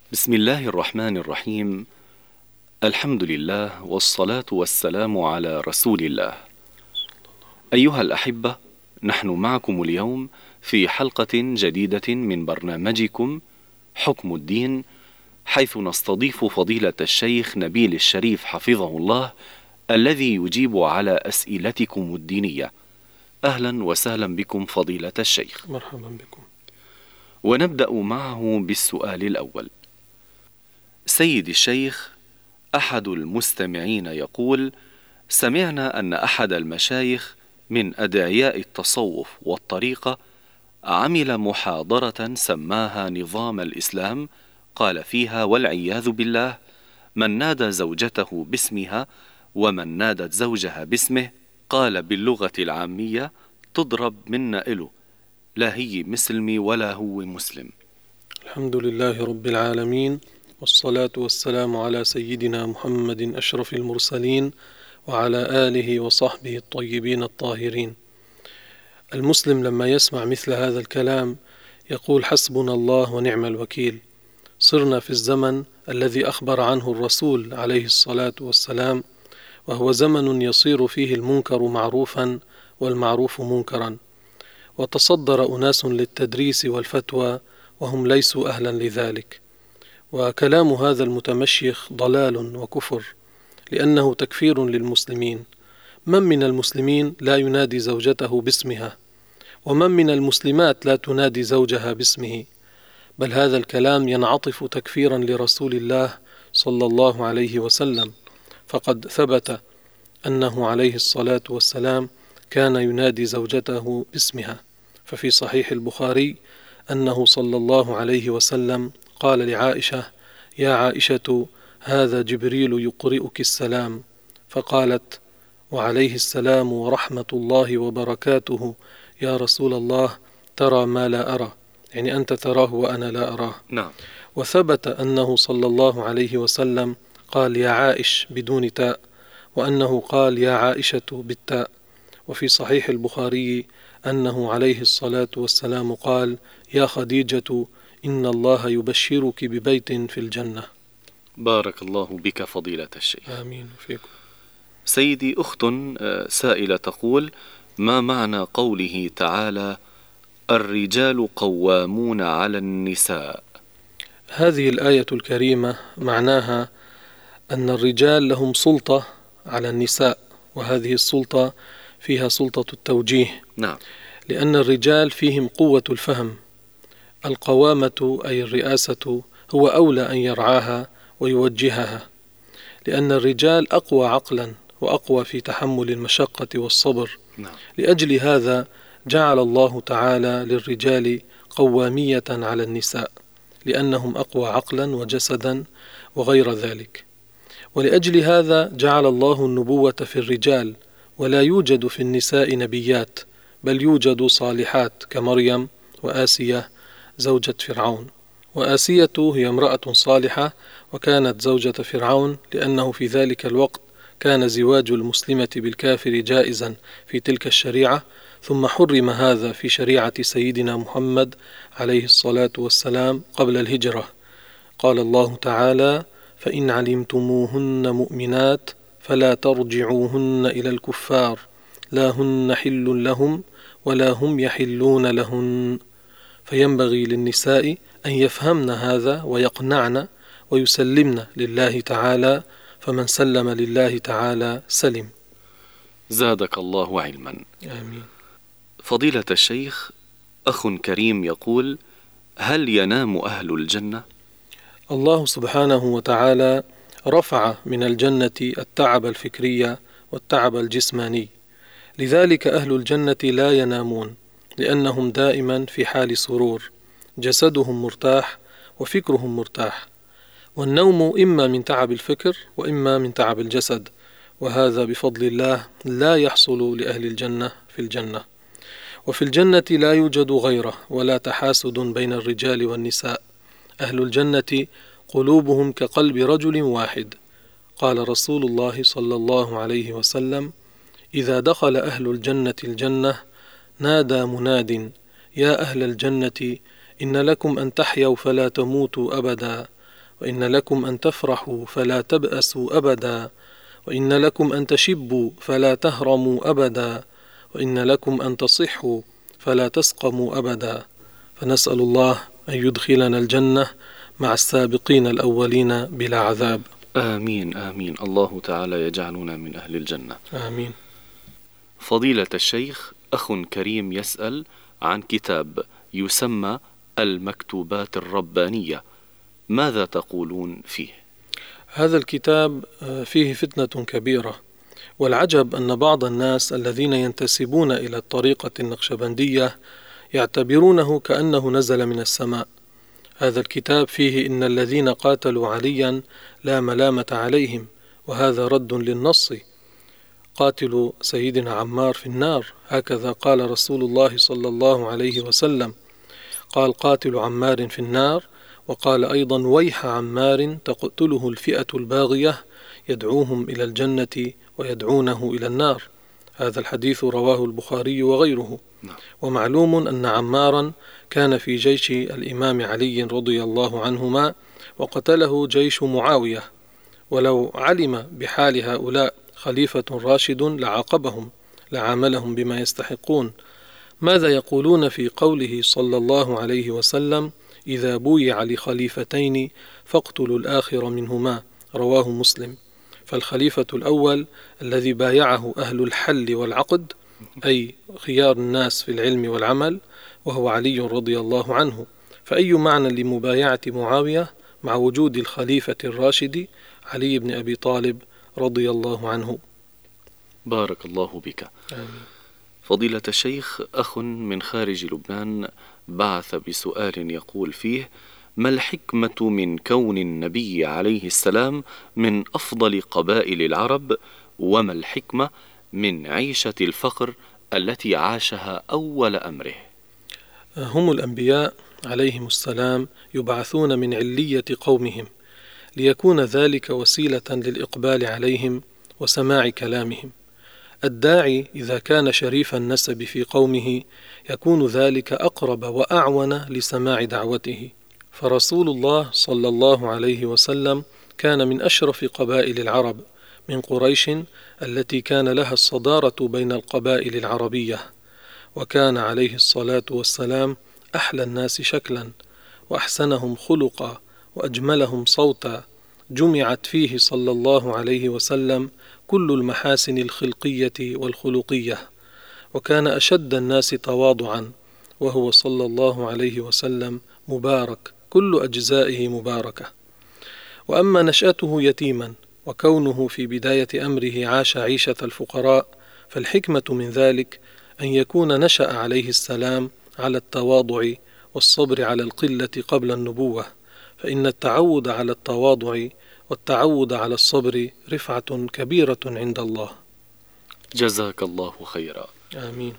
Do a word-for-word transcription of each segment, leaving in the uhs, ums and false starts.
بسم الله الرحمن الرحيم. الحمد لله والصلاة والسلام على رسول الله. أيها الأحبة، نحن معكم اليوم في حلقة جديدة من برنامجكم حكم الدين، حيث نستضيف فضيلة الشيخ نبيل الشريف حفظه الله، الذي يجيب على أسئلتكم الدينية. أهلا وسهلا بكم فضيلة الشيخ. مرحبا بكم. ونبدأ معه بالسؤال الأول. سيدي الشيخ، أحد المستمعين يقول: سمعنا أن أحد المشايخ من أدعياء التصوف والطريقة عمل محاضرة سماها نظام الإسلام، قال فيها والعياذ بالله: من نادى زوجته باسمها ومن نادت زوجها باسمه، قال باللغة العامية تضرب من نائله، لا هي مسلمي ولا هو مسلم. الحمد لله رب العالمين، والصلاة والسلام على سيدنا محمد أشرف المرسلين وعلى آله وصحبه الطيبين الطاهرين. المسلم لما يسمع مثل هذا الكلام يقول حسبنا الله ونعم الوكيل. صرنا في الزمن الذي أخبر عنه الرسول عليه الصلاة والسلام، وهو زمن يصير فيه المنكر معروفا والمعروف منكرا، وتصدر أناس للتدريس والفتوى وهم ليسوا أهلا لذلك. وكلام هذا المتمشيخ ضلال وكفر، لأنه تكفير للمسلمين. من من المسلمين لا ينادي زوجته باسمها؟ ومن من المسلمات لا تنادي زوجها باسمه؟ بل هذا الكلام ينعطف تكفيرا لرسول الله صلى الله عليه وسلم، فقد ثبت أنه عليه الصلاة والسلام كان ينادي زوجته باسمها. ففي صحيح البخاري أنه صلى الله عليه وسلم قال لعائشة: يا عائشة، هذا جبريل يقرئك السلام. فقالت: وعليه السلام ورحمة الله وبركاته يا رسول الله، ترى ما لا أرى، يعني أنت تراه وأنا لا أراه. نعم. وثبت أنه صلى الله عليه وسلم قال يا عائش بدون تاء، وأنه قال يا عائشة بالتاء. وفي صحيح البخاري أنه عليه الصلاة والسلام قال: يا خديجة، إن الله يبشرك ببيت في الجنة. بارك الله بك فضيلة الشيخ. آمين فيكم. سيدي، أخت سائلة تقول: ما معنى قوله تعالى الرجال قوامون على النساء؟ هذه الآية الكريمة معناها أن الرجال لهم سلطة على النساء، وهذه السلطة فيها سلطة التوجيه. نعم. لأن الرجال فيهم قوة الفهم. القوامة أي الرئاسة هو أولى أن يرعاها ويوجهها، لأن الرجال أقوى عقلا وأقوى في تحمل المشقة والصبر. نعم. لأجل هذا جعل الله تعالى للرجال قوامية على النساء، لأنهم أقوى عقلا وجسدا وغير ذلك. ولأجل هذا جعل الله النبوة في الرجال، ولا يوجد في النساء نبيات، بل يوجد صالحات كمريم وآسية زوجة فرعون. وآسية هي امرأة صالحة وكانت زوجة فرعون، لأنه في ذلك الوقت كان زواج المسلمة بالكافر جائزا في تلك الشريعة، ثم حرم هذا في شريعة سيدنا محمد عليه الصلاة والسلام قبل الهجرة. قال الله تعالى: فإن علمتموهن مؤمنات فلا ترجعوهن إلى الكفار، لا هن حل لهم ولا هم يحلون لهن. فينبغي للنساء أن يفهمن هذا ويقنعن ويسلمن لله تعالى، فمن سلم لله تعالى سلم. زادك الله علما. آمين. فضيلة الشيخ، أخ كريم يقول: هل ينام أهل الجنة؟ الله سبحانه وتعالى رفع من الجنة التعب الفكري والتعب الجسماني، لذلك أهل الجنة لا ينامون، لأنهم دائما في حال سرور، جسدهم مرتاح وفكرهم مرتاح. والنوم إما من تعب الفكر وإما من تعب الجسد، وهذا بفضل الله لا يحصل لأهل الجنة في الجنة. وفي الجنة لا يوجد غيره ولا تحاسد بين الرجال والنساء. أهل الجنة قلوبهم كقلب رجل واحد. قال رسول الله صلى الله عليه وسلم: إذا دخل أهل الجنة الجنة نادى مناد: يا أهل الجنة، إن لكم أن تحيوا فلا تموتوا أبدا، وإن لكم أن تفرحوا فلا تبأسوا أبدا، وإن لكم أن تشبوا فلا تهرموا أبدا، وإن لكم أن تصحوا فلا تسقموا أبدا. فنسأل الله أن يدخلنا الجنة مع السابقين الأولين بلا عذاب. آمين آمين. الله تعالى يجعلنا من أهل الجنة. آمين. فضيلة الشيخ، أخ كريم يسأل عن كتاب يسمى المكتوبات الربانية، ماذا تقولون فيه؟ هذا الكتاب فيه فتنة كبيرة، والعجب أن بعض الناس الذين ينتسبون إلى الطريقة النقشبندية يعتبرونه كأنه نزل من السماء. هذا الكتاب فيه إن الذين قاتلوا عليا لا ملامة عليهم، وهذا رد للنص. قاتل سيدنا عمار في النار، هكذا قال رسول الله صلى الله عليه وسلم، قال قاتل عمار في النار، وقال أيضا ويح عمار تقتله الفئة الباغية يدعوهم إلى الجنة ويدعونه إلى النار. هذا الحديث رواه البخاري وغيره. ومعلوم أن عمارا كان في جيش الإمام علي رضي الله عنهما، وقتله جيش معاوية، ولو علم بحال هؤلاء خليفة راشد لعاقبهم لعاملهم بما يستحقون. ماذا يقولون في قوله صلى الله عليه وسلم إذا بويع لخليفتين فاقتلوا الآخر منهما، رواه مسلم. فالخليفة الأول الذي بايعه أهل الحل والعقد، أي خيار الناس في العلم والعمل، وهو علي رضي الله عنه. فأي معنى لمبايعة معاوية مع وجود الخليفة الراشد علي بن أبي طالب رضي الله عنه؟ بارك الله بك. آمين. فضيلة الشيخ، أخ من خارج لبنان بعث بسؤال يقول فيه: ما الحكمة من كون النبي عليه السلام من أفضل قبائل العرب، وما الحكمة من عيشة الفقر التي عاشها أول أمره؟ هم الأنبياء عليهم السلام يبعثون من علية قومهم، ليكون ذلك وسيلة للإقبال عليهم وسماع كلامهم. الداعي إذا كان شريف النسب في قومه يكون ذلك أقرب وأعون لسماع دعوته. فرسول الله صلى الله عليه وسلم كان من أشرف قبائل العرب، من قريش التي كان لها الصدارة بين القبائل العربية، وكان عليه الصلاة والسلام أحلى الناس شكلا، وأحسنهم خلقا، وأجملهم صوتا. جمعت فيه صلى الله عليه وسلم كل المحاسن الخلقية والخلقية، وكان أشد الناس تواضعا، وهو صلى الله عليه وسلم مبارك، كل أجزائه مباركة. وأما نشأته يتيما وكونه في بداية أمره عاش عيشة الفقراء، فالحكمة من ذلك أن يكون نشأ عليه السلام على التواضع والصبر على القلة قبل النبوة، فإن التعود على التواضع والتعود على الصبر رفعة كبيرة عند الله. جزاك الله خيرا. آمين.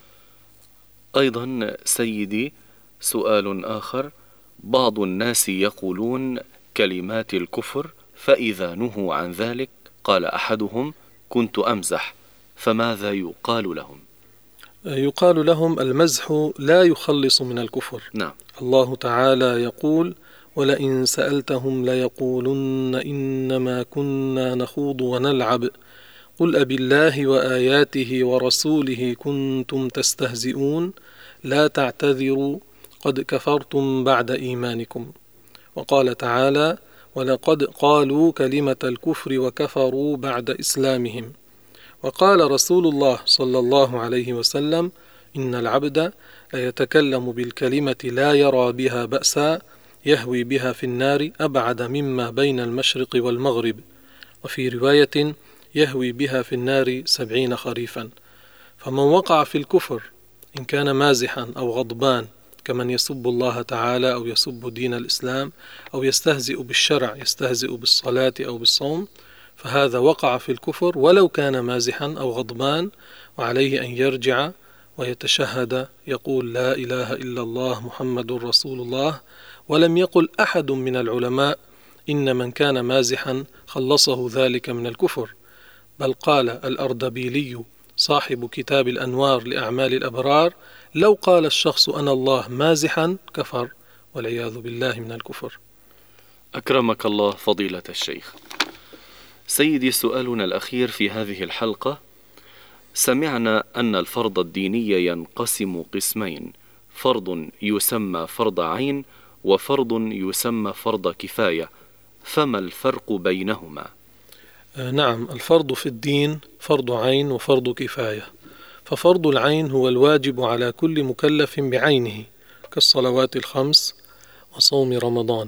أيضا سيدي سؤال آخر: بعض الناس يقولون كلمات الكفر، فإذا نهوا عن ذلك قال أحدهم كنت أمزح، فماذا يقال لهم؟ يقال لهم المزح لا يخلص من الكفر. نعم. الله تعالى يقول: ولئن سألتهم ليقولن إنما كنا نخوض ونلعب قل أبي الله وآياته ورسوله كنتم تستهزئون لا تعتذروا قد كفرتم بعد إيمانكم. وقال تعالى: ولقد قالوا كلمة الكفر وكفروا بعد إسلامهم. وقال رسول الله صلى الله عليه وسلم: إن العبد ليتكلم بالكلمة لا يرى بها بأسا يهوي بها في النار أبعد مما بين المشرق والمغرب، وفي رواية يهوي بها في النار سبعين خريفا. فمن وقع في الكفر إن كان مازحا أو غضبان كمن يسب الله تعالى أو يسب دين الإسلام أو يستهزئ بالشرع، يستهزئ بالصلاة أو بالصوم، فهذا وقع في الكفر ولو كان مازحا أو غضبان، وعليه أن يرجع ويتشهد، يقول لا إله إلا الله محمد رسول الله. ولم يقل أحد من العلماء إن من كان مازحا خلصه ذلك من الكفر، بل قال الأردبيلي صاحب كتاب الأنوار لأعمال الأبرار: لو قال الشخص أنا الله مازحا كفر، والعياذ بالله من الكفر. أكرمك الله فضيلة الشيخ. سيدي، سؤالنا الأخير في هذه الحلقة: سمعنا أن الفرض الديني ينقسم قسمين، فرض يسمى فرض عين وفرض يسمى فرض كفاية، فما الفرق بينهما؟ آه نعم، الفرض في الدين فرض عين وفرض كفاية. ففرض العين هو الواجب على كل مكلف بعينه كالصلوات الخمس وصوم رمضان.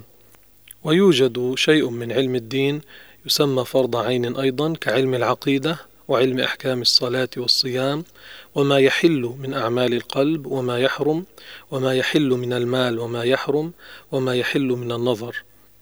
ويوجد شيء من علم الدين يسمى فرض عين أيضا كعلم العقيدة وعلم أحكام الصلاة والصيام، وما يحل من أعمال القلب وما يحرم، وما يحل من المال وما يحرم، وما يحل من النظر.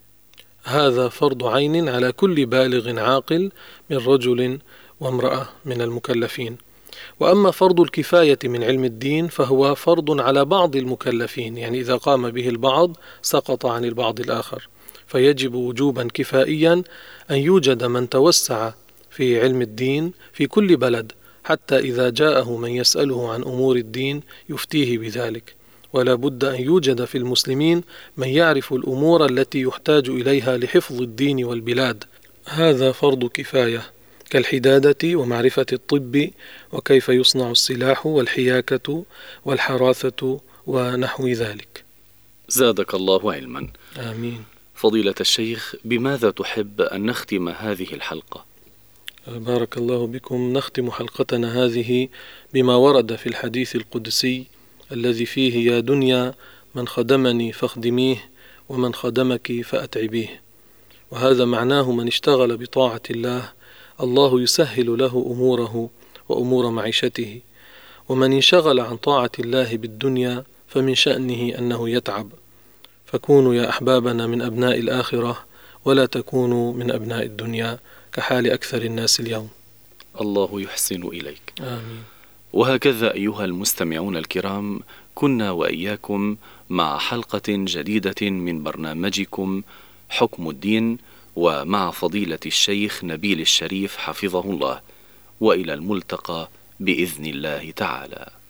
هذا فرض عين على كل بالغ عاقل من رجل وامرأة من المكلفين. وأما فرض الكفاية من علم الدين فهو فرض على بعض المكلفين، يعني إذا قام به البعض سقط عن البعض الآخر، فيجب وجوبا كفائيا أن يوجد من توسع في علم الدين في كل بلد، حتى إذا جاءه من يسأله عن أمور الدين يفتيه بذلك. ولا بد أن يوجد في المسلمين من يعرف الأمور التي يحتاج إليها لحفظ الدين والبلاد. هذا فرض كفاية كالحدادة ومعرفة الطب وكيف يصنع السلاح والحياكة والحراثة ونحو ذلك. زادك الله علما. آمين. فضيلة الشيخ، بماذا تحب أن نختم هذه الحلقة؟ بارك الله بكم. نختم حلقتنا هذه بما ورد في الحديث القدسي الذي فيه: يا دنيا من خدمني فاخدميه، ومن خدمك فأتعبيه. وهذا معناه من اشتغل بطاعة الله الله يسهل له أموره وأمور معيشته، ومن انشغل عن طاعة الله بالدنيا فمن شأنه أنه يتعب. فكونوا يا أحبابنا من أبناء الآخرة ولا تكونوا من أبناء الدنيا كحال أكثر الناس اليوم. الله يحسن إليك. آمين. وهكذا أيها المستمعون الكرام، كنا وإياكم مع حلقة جديدة من برنامجكم حكم الدين، ومع فضيلة الشيخ نبيل الشريف حفظه الله، وإلى الملتقى بإذن الله تعالى.